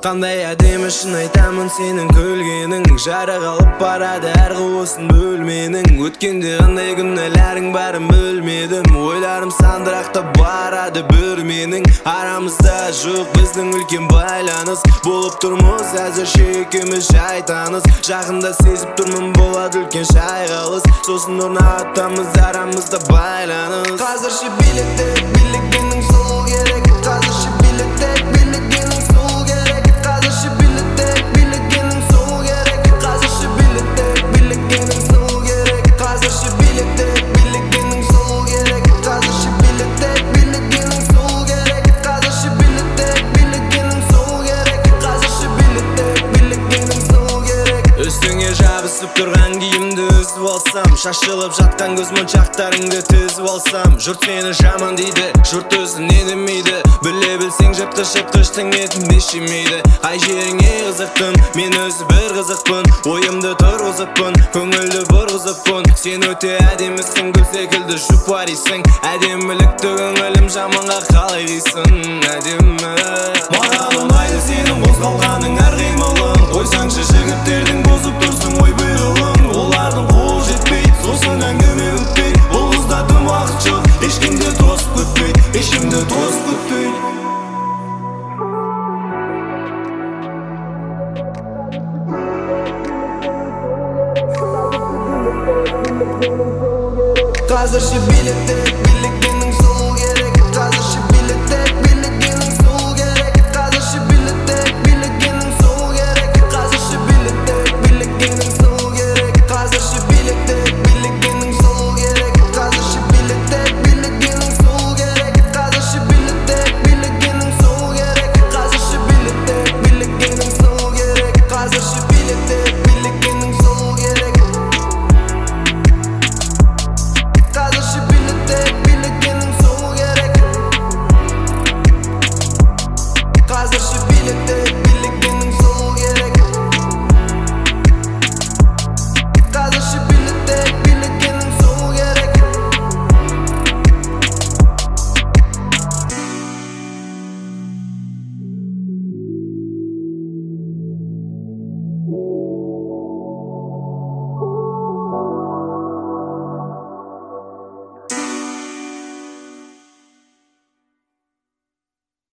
Qanday әдемі шын айтамын сенің күлгенің Жарық алып барады әр қуысын бөлменің Өткенде қандай күнәләрің барын бөлмедім Ойларым сандырақта барады бөлменің Арамызда жоқ біздің үлкен байланыс Болып тұрмыз әзірше екеуміз жай таныс Жақында сезіп тұрмын болады үлкен шайқалыс Сосын орнатамыз арамызда байланыс Қазірше билеттек билегенің сол керек Қазірше билеттек билегенің сол керек Қазірше билеттек билегенің сол керек Қазірше билеттек билегенің сол керек Қазірше билеттек билегенің сол керек Қазірше билеттек билегенің сол керек Қазірше билеттек билегенің сол керек Қазірше билеттек билегенің сол керек Үстіңе жабысып тұрған киімді үзіп алсам Шашылып жатқан көз моншақтарыңды тізіп алсам Жұрт сені жаман дейді, жұрт өзі не демейді Біле білсең жыртқыштың етін дешемейді Қай жеріңе қызықтым, мен өзі бір қызықпын Ойымды тұрғызыппын, көңілді бұрғызыппын Сен өте әдемісің, гүл секілді жұпарисың Әдемілікті көңілім жаманға қалай дейсің әдемі Маған ұнайды сенің қозғалғаның әр қимылың Қойсаңшы жігіттердің бозып тұрсың ой пиғылың Олардың қол жетпейді, сосын әңгіме өтпейді Бұл қызда тым уақыт жоқ, ешкімді тосып күтпейді Ешкімді тосып күтпейді Қазірше билеттек билегенің сол